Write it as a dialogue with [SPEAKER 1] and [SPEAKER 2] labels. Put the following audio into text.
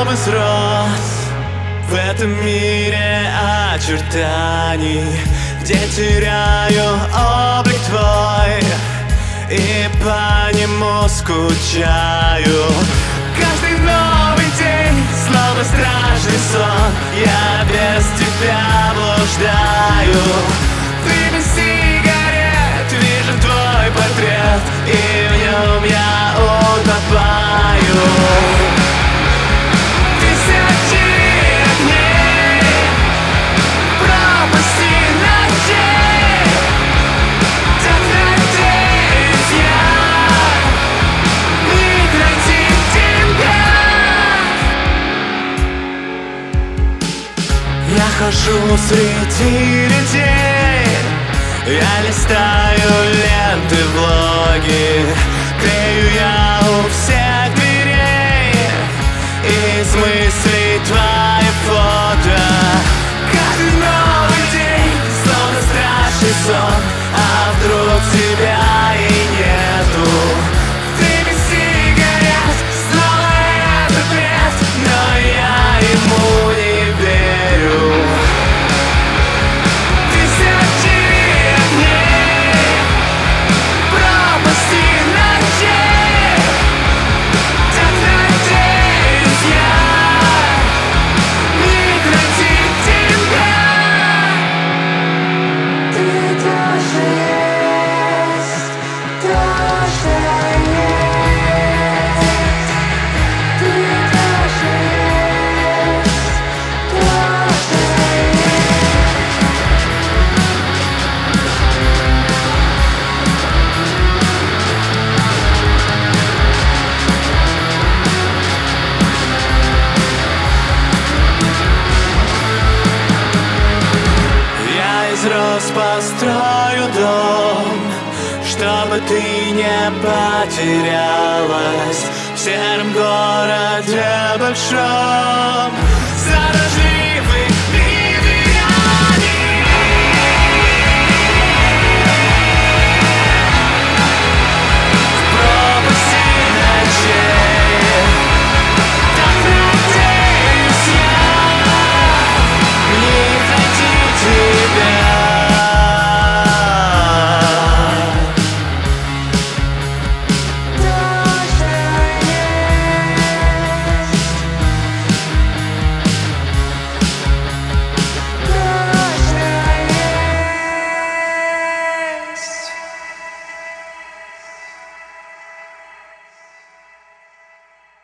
[SPEAKER 1] дом из роз, в этом мире очертаний, где теряю облик твой и по нему скучаю. Каждый новый день, словно страшный сон, я без тебя блуждаю. Ты без сигарет, вижу твой портрет, и в нем я утопаю. Тысячи огней, пропасти ночей, так надеюсь я не найти тебя. Я хожу среди людей, я листаю ленты, влоги, клею я у всех дверей из мыслей твои фото. Каждый новый день, словно страшный сон, а вдруг тебя и нету. Ты без сигарет, снова этот бред, но я ему не верю. Тысячи огней, пропасти ночей, так надеюсь я не найти тебя. Ты тоже есть, тоже есть. Ты тоже есть, тоже есть. Я из роз построю дом, чтобы ты не потерялась в сером городе большом. Заражи